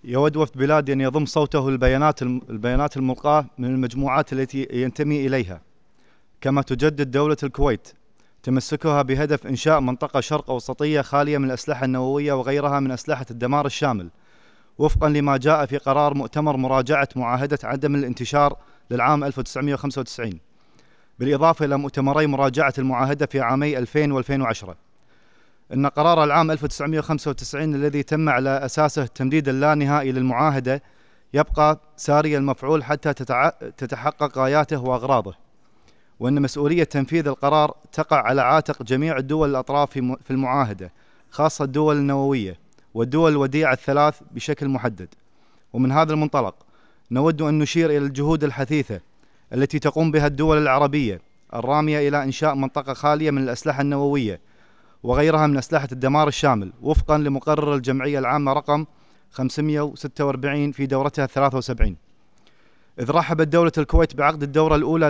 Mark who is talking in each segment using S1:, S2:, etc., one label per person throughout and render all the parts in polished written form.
S1: يود وفد بلادي أن يضم صوته البيانات الملقاة من المجموعات التي ينتمي إليها، كما تجدد دولة الكويت تمسكها بهدف إنشاء منطقة شرق أوسطية خالية من الأسلحة النووية وغيرها من أسلحة الدمار الشامل، وفقا لما جاء في قرار مؤتمر مراجعة معاهدة عدم الانتشار للعام 1995، بالإضافة إلى مؤتمري مراجعة المعاهدة في عامي 2000 و2010. إن قرار العام 1995 الذي تم على أساسه التمديد اللانهائي للمعاهدة يبقى ساري المفعول حتى تتحقق غاياته وأغراضه، وأن مسؤولية تنفيذ القرار تقع على عاتق جميع الدول الأطراف في المعاهدة، خاصة الدول النووية والدول الوديعة الثلاث بشكل محدد. ومن هذا المنطلق نود أن نشير إلى الجهود الحثيثة التي تقوم بها الدول العربية الرامية إلى إنشاء منطقة خالية من الأسلحة النووية وغيرها من أسلحة الدمار الشامل، وفقا لمقرر الجمعية العامة رقم 546 في دورتها 73. إذ رحبت دولة الكويت بعقد الدورة الأولى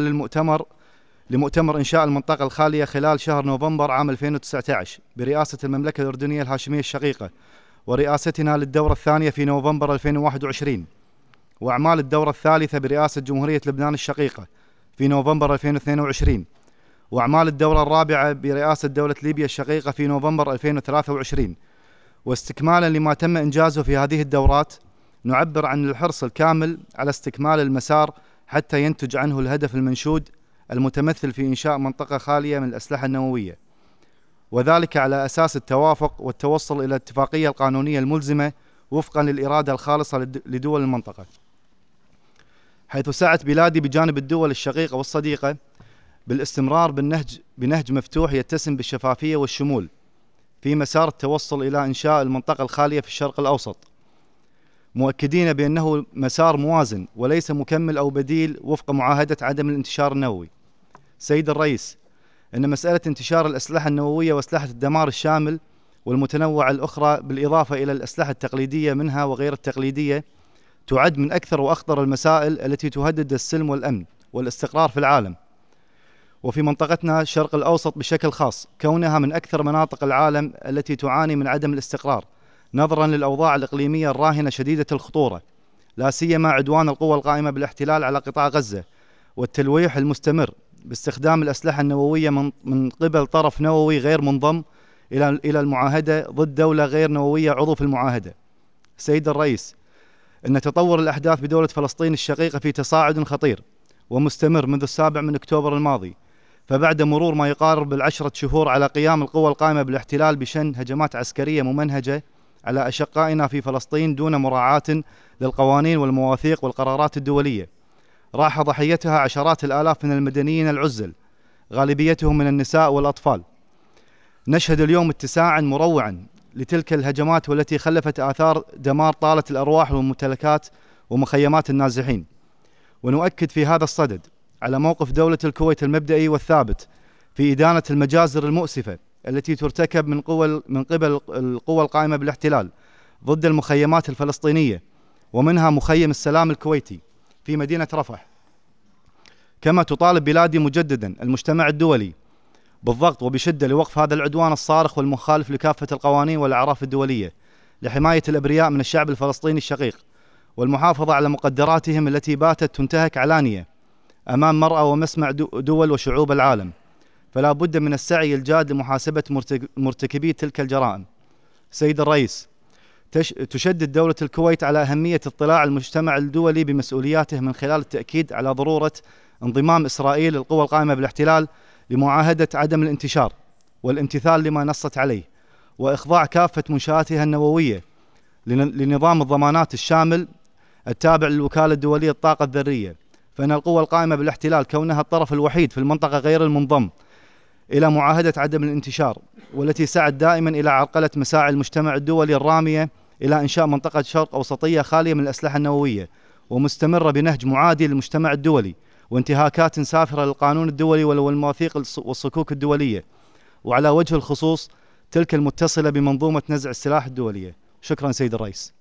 S1: لمؤتمر إنشاء المنطقة الخالية خلال شهر نوفمبر عام 2019 برئاسة المملكة الأردنية الهاشمية الشقيقة، ورئاستنا للدورة الثانية في نوفمبر 2021، وأعمال الدورة الثالثة برئاسة جمهورية لبنان الشقيقة في نوفمبر 2022، وأعمال الدورة الرابعة برئاسة دولة ليبيا الشقيقة في نوفمبر 2023. واستكمالا لما تم إنجازه في هذه الدورات، نعبر عن الحرص الكامل على استكمال المسار حتى ينتج عنه الهدف المنشود المتمثل في إنشاء منطقة خالية من الأسلحة النووية، وذلك على أساس التوافق والتوصل إلى الاتفاقية القانونية الملزمة وفقا للإرادة الخالصة لدول المنطقة، حيث سعت بلادي بجانب الدول الشقيقة والصديقة بالاستمرار بنهج مفتوح يتسم بالشفافية والشمول في مسار التوصل إلى إنشاء المنطقة الخالية في الشرق الأوسط، مؤكدين بأنه مسار موازن وليس مكمل أو بديل وفق معاهدة عدم الانتشار النووي. سيد الرئيس، أن مسألة انتشار الأسلحة النووية وأسلحة الدمار الشامل والمتنوعة الأخرى بالإضافة إلى الأسلحة التقليدية منها وغير التقليدية تعد من أكثر وأخطر المسائل التي تهدد السلم والأمن والاستقرار في العالم، وفي منطقتنا الشرق الأوسط بشكل خاص، كونها من أكثر مناطق العالم التي تعاني من عدم الاستقرار نظرا للأوضاع الإقليمية الراهنة شديدة الخطورة، لا سيما عدوان القوى القائمة بالاحتلال على قطاع غزة والتلويح المستمر باستخدام الأسلحة النووية من قبل طرف نووي غير منضم إلى المعاهدة ضد دولة غير نووية عضو في المعاهدة. سيد الرئيس، أن تطور الأحداث بدولة فلسطين الشقيقة في تصاعد خطير ومستمر منذ 7 أكتوبر الماضي، فبعد مرور ما يقارب 10 شهور على قيام القوى القائمة بالاحتلال بشن هجمات عسكرية ممنهجة على أشقائنا في فلسطين دون مراعاة للقوانين والمواثيق والقرارات الدولية، راح ضحيتها عشرات الآلاف من المدنيين العزل غالبيتهم من النساء والأطفال. نشهد اليوم اتساعا مروعا لتلك الهجمات والتي خلفت آثار دمار طالت الأرواح والممتلكات ومخيمات النازحين. ونؤكد في هذا الصدد على موقف دولة الكويت المبدئي والثابت في إدانة المجازر المؤسفة التي ترتكب من قبل القوى القائمة بالاحتلال ضد المخيمات الفلسطينية، ومنها مخيم السلام الكويتي في مدينة رفح. كما تطالب بلادي مجددا المجتمع الدولي بالضغط وبشدة لوقف هذا العدوان الصارخ والمخالف لكافة القوانين والأعراف الدولية لحماية الأبرياء من الشعب الفلسطيني الشقيق، والمحافظة على مقدراتهم التي باتت تنتهك علانية أمام مرأى ومسمع دول وشعوب العالم. فلا بد من السعي الجاد لمحاسبة مرتكبي تلك الجرائم. سيد الرئيس، تشدد دولة الكويت على أهمية اطلاع المجتمع الدولي بمسؤولياته من خلال التأكيد على ضرورة انضمام إسرائيل القوى القائمة بالاحتلال لمعاهدة عدم الانتشار والامتثال لما نصت عليه، وإخضاع كافة منشآتها النووية لنظام الضمانات الشامل التابع للوكالة الدولية للطاقة الذرية، فإن القوى القائمة بالاحتلال كونها الطرف الوحيد في المنطقة غير المنضم إلى معاهدة عدم الانتشار، والتي سعت دائما إلى عرقلة مساعي المجتمع الدولي الرامية إلى إنشاء منطقة شرق أوسطية خالية من الأسلحة النووية، ومستمرة بنهج معادي للمجتمع الدولي وانتهاكات سافرة للقانون الدولي والمواثيق والصكوك الدولية، وعلى وجه الخصوص تلك المتصلة بمنظومة نزع السلاح الدولية. شكرا سيد الرئيس.